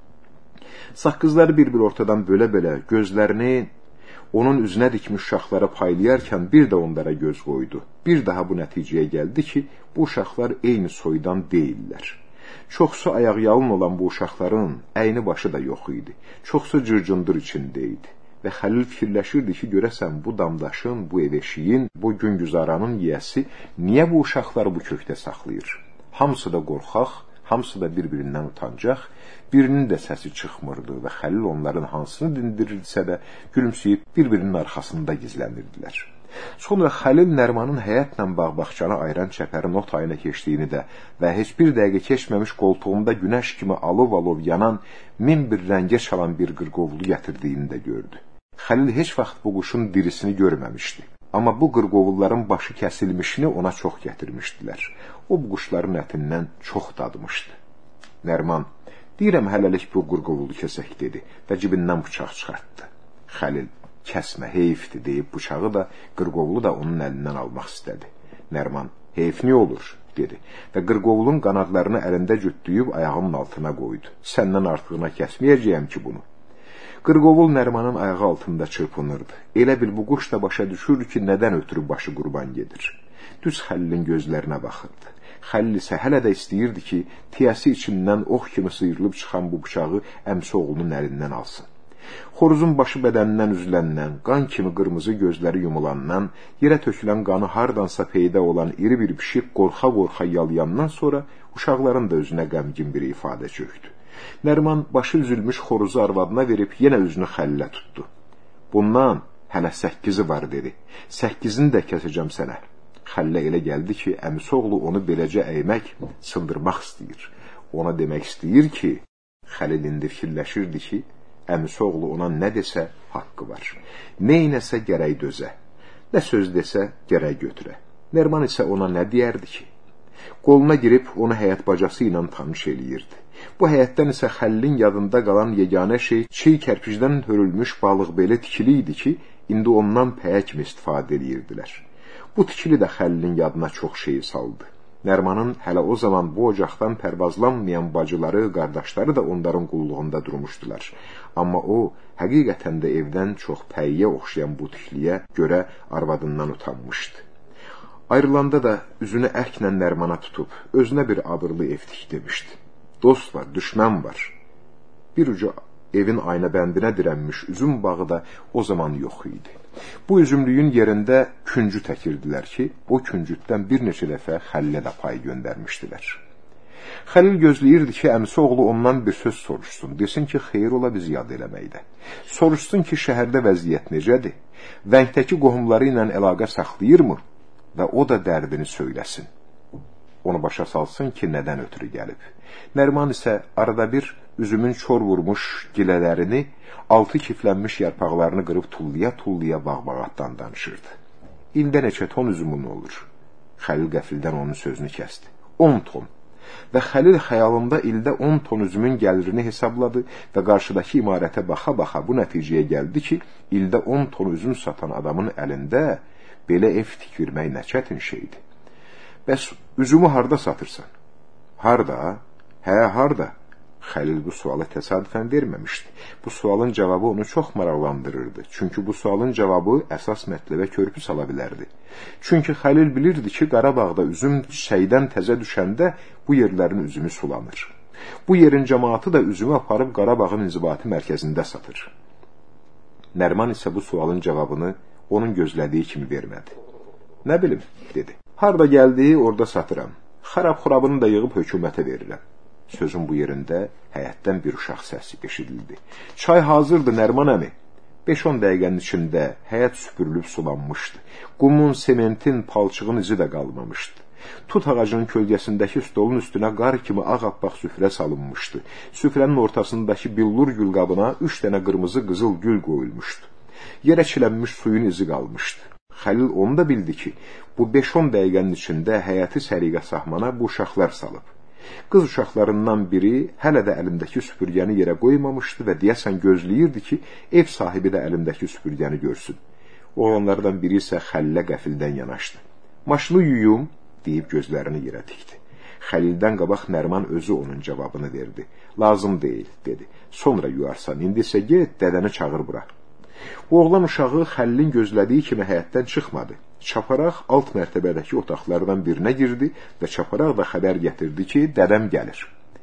Saqqızları bir-bir ortadan bölə-bölə gözlərini onun üzünə dikmiş uşaqlara paylayarkən bir də onlara göz qoydu. Bir daha bu nəticəyə gəldi ki, bu uşaqlar eyni soydan deyillər. Çoxsu ayaqyalın olan bu uşaqların əyni başı da yox idi. Çoxsu cırcındır içində idi. Və Xəlil fikirləşirdi ki, görəsən bu damdaşın, bu ev-eşiyin, bu gün güzaranın yiyəsi niyə bu uşaqları bu kökdə saxlayır? Hamısı da qorxaq, hamısı da bir-birindən utancaq, birinin də səsi çıxmırdı və Xəlil onların hansını dindirirdisə də gülümsəyib bir-birinin arxasında gizlənirdilər. Sonra Xəlil Nərimanın həyətlə bağ-bağçanı ayıran çəpərin o tayına keçdiyini də və heç bir dəqiqə keçməmiş qoltuğunda günəş kimi alov-alov yanan, min bir rəngə çalan bir qırqovulu gətirdiyini də gördü. Xəlil heç vaxt bu quşun dirisini görməmişdi. Amma bu qırqovulların başı kəsilmişini ona çox gətirmişdilər. O bu quşların ətindən çox dadmışdı. Nəriman, deyirəm hələlik bu qırqovulu kəsək, dedi və cibindən bıçaq çıxartdı. Xəlil, kəsmə, heyfdir, deyib bıçağı da, qırqovulu da onun əlindən almaq istədi. Nəriman, heyf niyə olur, dedi və qırqovulun qanadlarını əlində cütdüyüb ayağının altına qoydu. Səndən artığına kəsməyəcəyəm ki, bunu. Qırqovul Nərimanın ayağı altında çırpınırdı. Elə bil bu quş da başa düşürdü ki, nədən ötürü başı qurban gedir. Düz Xəlilin gözlərinə baxırdı. Xəlil isə hələ də istəyirdi ki, tiyəsi içindən ox kimi sıyrılıb çıxan bu bıçağı əmsi oğlunun əlindən alsın. Xoruzun başı bədənindən üzüləndən, qan kimi qırmızı gözləri yumulandan, yerə tökülən qanı hardansa peyda olan iri bir pişik qorxa-qorxa yalayandan sonra uşaqların da özünə qəmgin bir ifadə çöktü. Nəriman başı üzülmüş xoruzu arvadına verib yenə üzünü Xəlilə tutdu. Bundan hələ 8-i var, dedi. 8-ini də kəsəcəm sənə. Xəlilə elə gəldi ki, əmisi oğlu onu beləcə əymək, sındırmaq istəyir. Ona demək istəyir ki, Xəlil indi fikirləşirdi ki, əmisi oğlu ona nə desə haqqı var. Neynəsə gərək dözə, nə söz desə gərək götürə. Nəriman isə ona nə deyərdi ki? Qoluna girib onu həyət bacası ilə tanış eləyirdi. Bu həyətdən isə Xəlilin yadında qalan yeganə şey çiy kərpicdən hörülmüş balıqbeli tikili idi ki, indi ondan pəyə kimi istifadə edirdilər. Bu tikili də Xəlilin yadına çox şeyi saldı. Nərimanın hələ o zaman bu ocaqdan pərvazlanmayan bacıları, qardaşları da onların qulluğunda durmuşdular. Amma o, həqiqətən də evdən çox pəyiyə oxşayan bu tikliyə görə arvadından utanmışdı. Ayrılanda da üzünü ərklə Nərimana tutub, özünə bir abırlı ev tik demişdi. Dost var, düşmən var. Bir ucu evin aynabəndinə dirənmiş üzüm bağı da o zaman yox idi. Bu üzümlüyün yerində küncü təkirdilər ki, o küncütdən bir neçə dəfə Xəlilə də pay göndərmişdilər. Xəlil gözləyirdi ki, əmisi oğlu ondan bir söz soruşsun, desin ki, xeyir ola bizi yad eləməkdə. Soruşsun ki, şəhərdə vəziyyət necədir? Vəngdəki qohumları ilə əlaqə saxlayırmı? Və o da dərdini söyləsin. Onu başa salsın ki, nədən ötürü gəlib. Nəriman isə arada bir üzümün çor vurmuş gilələrini, altı kiflənmiş yarpaqlarını qırıb tullaya-tullaya bağ-bağatdan danışırdı. İldə neçə ton üzümün olur? Xəlil qəfildən onun sözünü kəsdi. 10 ton. Və Xəlil xəyalında ildə 10 ton üzümün gəlirini hesabladı və qarşıdakı imarətə baxa-baxa bu nəticəyə gəldi ki, ildə 10 ton üzüm satan adamın əlində belə ev tikirmək nə çətin şeydir. Bəs üzümü harda satırsan? Harda? Hə, harda? Xəlil bu sualı təsadüfən verməmişdi. Bu sualın cavabı onu çox maraqlandırırdı. Çünki bu sualın cavabı əsas mətləbə körpü sala bilərdi. Çünki Xəlil bilirdi ki, Qarabağda üzüm çiçəkdən təzə düşəndə bu yerlərin üzümü sulanır. Bu yerin cəmaatı da üzümü aparıb Qarabağın inzibati mərkəzində satır. Nəriman isə bu sualın cavabını onun gözlədiyi kimi vermədi. Nə bilim, dedi. Harda gəldiyi orada satıram. Xarab-xurabını da yığıb hökumətə verirəm. Sözün bu yerində həyətdən bir uşaq səsi eşidildi. Çay hazırdı, Nəriman əmi. 5-10 dəqiqənin içində həyət süpürülüb sulanmışdı. Qumun, sementin, palçığın izi də qalmamışdı. Tut ağacının kölgəsindəki stolun üstünə qar kimi ağappaq süfrə salınmışdı. Süfrənin ortasındakı billur gülqabına 3 dənə qırmızı qızıl gül qoyulmuşdu. Yerə çilənmiş suyun izi qalmışdı. Xəlil onu da bildi ki, bu 5-10 dəqiqənin içində həyəti səliqə sahmana bu uşaqlar salıb. Qız uşaqlarından biri hələ də əlindəki süpürgəni yerə qoymamışdı və deyəsən gözləyirdi ki, ev sahibi də əlindəki süpürgəni görsün. Oğlanlardan biri isə Xəlilə qəfildən yanaşdı. Maşını yuyum, deyib gözlərini yerə tikdi. Xəlildən qabaq Nəriman özü onun cavabını verdi. Lazım deyil, dedi. Sonra yuyarsan, indi isə get, dədəni çağır bura. Bu oğlan uşağı Xəlilin gözlədiyi kimi həyətdən çıxmadı. Çaparaq alt mərtəbədəki otaqlardan birinə girdi və çaparaq da xəbər gətirdi ki, dədəm gəlir.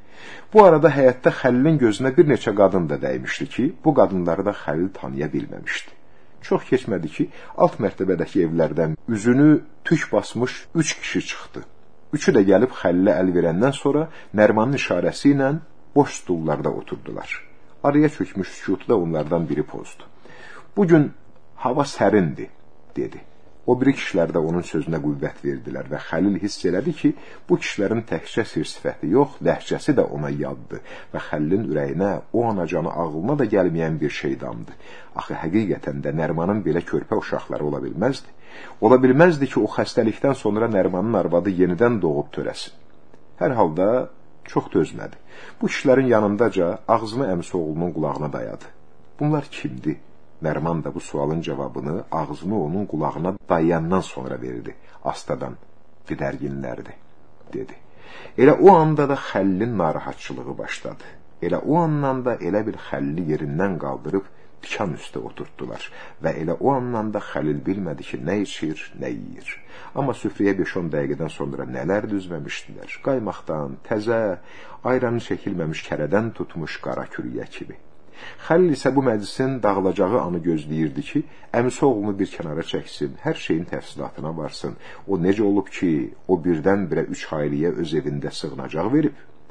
Bu arada həyətdə Xəlilin gözünə bir neçə qadın da dəymişdi ki, bu qadınları da Xəlil tanıya bilməmişdi. Çox keçmədi ki, alt mərtəbədəki evlərdən üzünü tük basmış 3 kişi çıxdı. Üçü də gəlib Xəlilə əl verəndən sonra Nərimanın işarəsi ilə boş stullarda oturdular. Araya çökmüş sükutu da onlardan biri pozdu. Bugün hava sərindi, dedi. O biri kişilər də onun sözünə qüvvət verdilər və Xəlil hiss elədi ki, bu kişilərin təkcə sir-sifəti yox, ləhcəsi də ona yaddı və Xəlilin ürəyinə o anacanı ağlına da gəlməyən bir şey damdı. Axı, həqiqətən də Nərimanın belə körpə uşaqları ola bilməzdi. Ola bilməzdi ki, o xəstəlikdən sonra Nərimanın arvadı yenidən doğub törəsin. Hər halda çox dözmədi. Bu kişilərin yanındaca ağzını əmisi oğlunun qulağına dayadı. Bunlar kimdi? Nəriman da bu sualın cavabını ağzını onun qulağına dayandan sonra verdi. Astadan, gedərginlərdi, dedi. Elə o anda da Xəlilin narahatçılığı başladı. Elə o andan da elə bir Xəlili yerindən qaldırıb dikan üstə oturtdular və elə o andan da Xəlil bilmədi ki, nə içir, nə yiyir. Amma süfrəyə 5-10 dəqiqədən sonra nələr düzməmişdilər. Qaymaqdan, təzə, ayranı çəkilməmiş kərədən tutmuş qara kürüyə kimi. Xəlil isə bu məclisin dağılacağı anı gözləyirdi ki, əmisi oğlunu bir kənara çəksin, hər şeyin təfsilatına varsın. O necə olub ki, o birdən-birə 3 ailəyə öz evində sığınacaq verib?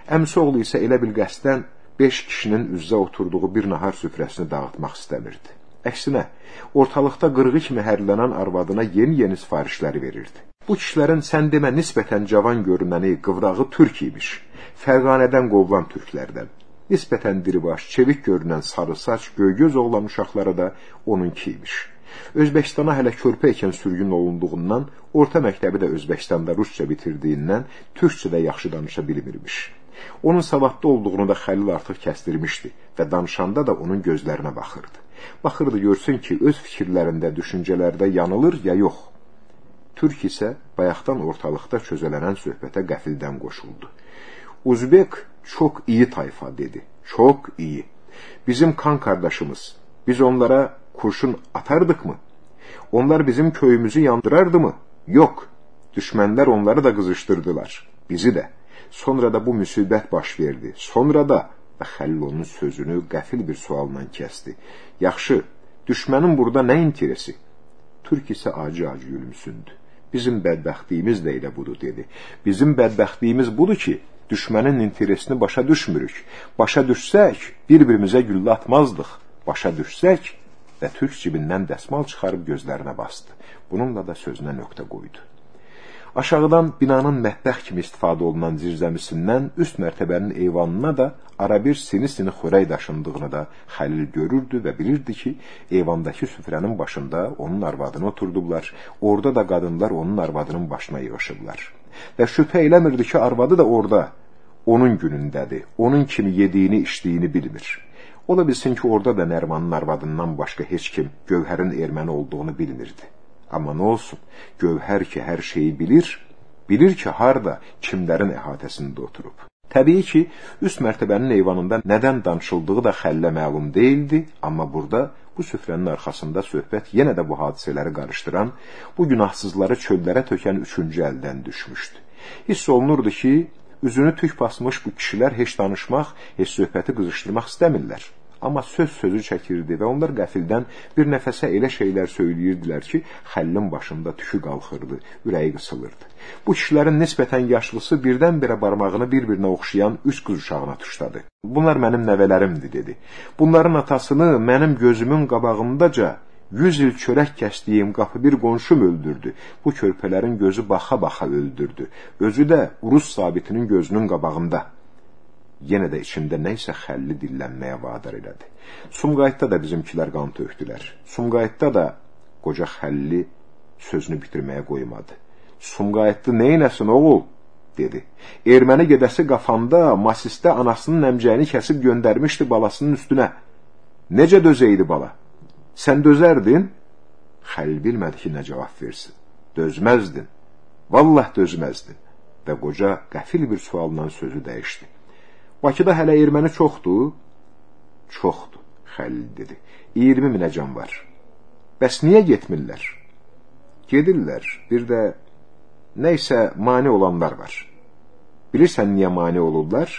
Əmsi oğlu isə elə bil qəsdən 5 kişinin üzə oturduğu bir nahar süfrəsini dağıtmaq istəmirdi. Əksinə, ortalıqda qırğı kimi hərlənən arvadına yeni sifarişləri verirdi. Bu kişilərin sən demə nisbətən cavan görünəni, qıvrağı türk imiş, Fərqanədən qovulan türklərdən. Nisbətən diribaş, çevik görünən sarı saç, göygöz oğlan uşaqları da onunki imiş. Özbəkistana hələ körpə ikən sürgün olunduğundan, orta məktəbi də Özbəkistanda rusca bitirdiyindən türkçə də yaxşı danışa bilmirmiş. Onun savadlı olduğunu da Xəlil artıq kəsdirmişdi və danışanda da onun gözlərinə baxırdı. Baxırdı görsün ki, öz fikirlərində, düşüncələrdə yanılır ya yox. Türk isə bayaqdan ortalıqda çözələnən söhbətə qəfildən qoşuldu. Uzbek çok iyi tayfa dedi. Çok iyi. Bizim kan kardeşimiz. Biz onlara kurşun atardık mı? Onlar bizim köyümüzü yandırardı mı? Yok. Düşmanlar onları da kızıştırdılar. Bizi de. Sonra da bu müsibət baş verdi. Sonra da və Xəlil onun sözünü qəfil bir sualla kəsdi. Yaxşı, düşmənin burada nə interesi? Türk isə acı-acı gülümsündü. Bizim bədbəxtliyimiz də elə budur dedi. Bizim bədbəxtliyimiz budur ki, düşmənin interesini başa düşmürük. Başa düşsək, bir-birimizə güllə atmazdıq. Başa düşsək və Türk cibindən dəsmal çıxarıb gözlərinə bastı. Bununla da sözünə nöqtə qoydu. Aşağıdan binanın mətbəx kimi istifadə olunan zirzəmisindən üst mərtəbənin eyvanına da ara bir sini-sini xörək daşındığını da Xəlil görürdü və bilirdi ki, eyvandakı süfrənin başında onun arvadını oturdular, orada da qadınlar onun arvadının başına yığışıblar. Və şübhə eləmirdi ki, arvadı da orada, onun günündədir, onun kimi yediyini, içdiyini bilmir. O da bilsin ki, orada da Nərmanın arvadından başqa heç kim Gövhərin erməni olduğunu bilmirdi. Amma nə olsun, Gövhər ki, hər şeyi bilir ki, harda, kimlərin əhatəsində oturub. Təbii ki, üst mərtəbənin eyvanında nədən danışıldığı da Xəllə məlum deyildi, amma burada, bu süfrənin arxasında söhbət yenə də bu hadisələri qarışdıran, bu günahsızları çöllərə tökən üçüncü əldən düşmüşdü. Hiss olunurdu ki, üzünü tük basmış bu kişilər heç danışmaq, heç söhbəti qızışdırmaq istəmirlər. Amma sözü çəkirdi və onlar qəfildən bir nəfəsə elə şeylər söyləyirdilər ki, Xəlilin başında tükü qalxırdı, ürəyi qısılırdı. Bu kişilərin nisbətən yaşlısı birdən-birə barmağını bir-birinə oxşayan 3 qız uşağına tuşladı. Bunlar mənim nəvələrimdir, dedi. Bunların atasını mənim gözümün qabağındaca 100 il çörək kəsdiyim qapı bir qonşum öldürdü. Bu körpələrin gözü baxa-baxa öldürdü. Özü də Urus sabitinin gözünün qabağında. Yenə də içində nəysə Xəlili dillənməyə vadar elədi. Sumqayıtda da bizimkilər qan tökdülər. Sumqayıtda da qoca Xəlili sözünü bitirməyə qoymadı. Sumqayıtlı neynəsin oğul? Dedi. Erməni gedəsi qafanda masistə anasının əmcəyini kəsib göndərmişdi balasının üstünə. Necə dözəydi bala? Sən dözərdin? Xəlil bilmədi ki, nə cavab versin. Dözməzdin. Vallah dözməzdin. Və qoca qəfil bir sualla sözü dəyişdi. Bakıda hələ erməni çoxdur? Çoxdur, Xəlil dedi. 20 minə can var. Bəs niyə getmirlər? Gedirlər. Bir də nəysə mane olanlar var. Bilirsən niyə mane olurlar?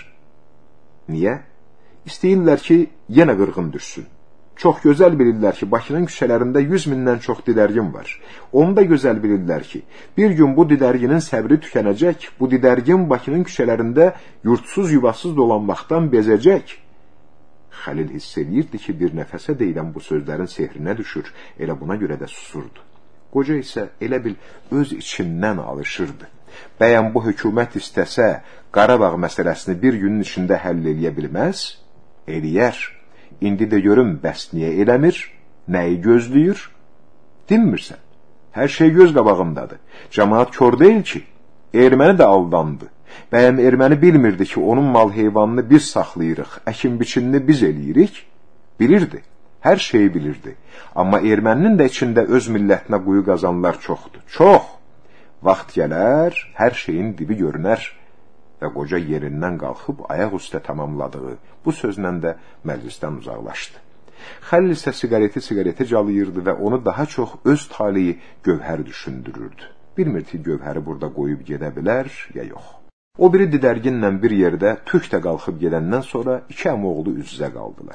Niyə? İstəyirlər ki, yenə qırğın düşsün. Çox gözəl bilirlər ki, Bakının küçələrində 100 mindən çox didərgin var. Onu da gözəl bilirlər ki, bir gün bu didərginin səbri tükənəcək, bu didərgin Bakının küçələrində yurtsuz, yuvasız dolanmaqdan bezəcək. Xəlil hiss edirdi ki, bir nəfəsə deyilən bu sözlərin sehrinə düşür, elə buna görə də susurdu. Qoca isə elə bil öz içindən alışırdı. Bəyən bu hökumət istəsə, Qarabağ məsələsini bir günün içində həll eləyə bilməz, eləyər. İndi də görüm, bəs niyə eləmir? Nəyi gözləyir? Dinmirsən. Hər şey göz qabağındadır. Cəmaat kör deyil ki. Erməni də aldandı. Bəyəm erməni bilmirdi ki, onun mal heyvanını biz saxlayırıq, əkin biçinini biz eləyirik? Bilirdi. Hər şeyi bilirdi. Amma erməninin də içində öz millətinə quyu qazanlar çoxdur. Çox. Vaxt gələr, hər şeyin dibi görünər. Və qoca yerindən qalxıb ayaq üstə tamamladığı bu sözlə də məclisdən uzaqlaşdı. Xəlil isə siqareti calayırdı və onu daha çox öz taliyi Gövhər düşündürürdü. Bilmir ki, Gövhəri burada qoyub gedə bilər ya yox. O biri didərginlə bir yerdə tük də qalxıb gedəndən sonra iki əmoğlu üz-üzə qaldılar.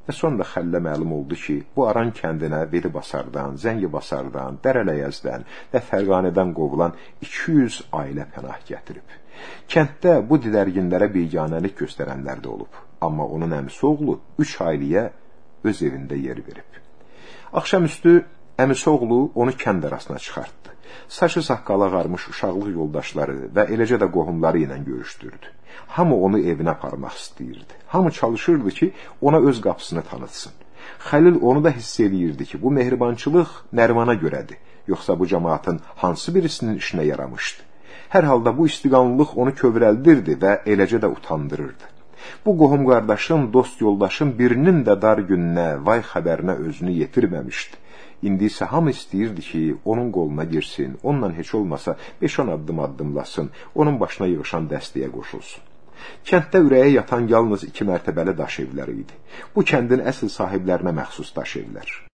Və sonra Xəllə məlum oldu ki, bu Aran kəndinə Velibasardan, Zəngibasardan, Dərələyəzdən və Fərqanədən qovulan 200 ailə pənah gətirib. Kənddə bu didərginlərə biganəlik göstərənlər də olub. Amma onun əmisi oğlu 3 ailəyə öz evində yer verib. Axşamüstü əmisi oğlu onu kənd arasına çıxartdı. Saçı saqqala ağarmış uşaqlıq yoldaşları və eləcə də qohumları ilə görüşdürdü. Hamı onu evinə aparmaq istəyirdi. Hamı çalışırdı ki, ona öz qapısını tanıtsın. Xəlil onu da hiss eləyirdi ki, bu mehribançılıq Nərmana görədir, yoxsa bu cəmaatın hansı birisinin işinə yaramışdı. Hər halda bu istiqanlılıq onu kövrəldirdi və eləcə də utandırırdı. Bu qohum qardaşın, dost yoldaşın birinin də dar gününə, vay xəbərinə özünü yetirməmişdi. İndi isə hamı istəyirdi ki, onun qoluna girsin, onunla heç olmasa 5-10 addım addımlasın, onun başına yığışan dəstəyə qoşulsun. Kənddə ürəyə yatan yalnız 2 mərtəbəli daş evləri idi. Bu kəndin əsl sahiblərinə məxsus daş evlər.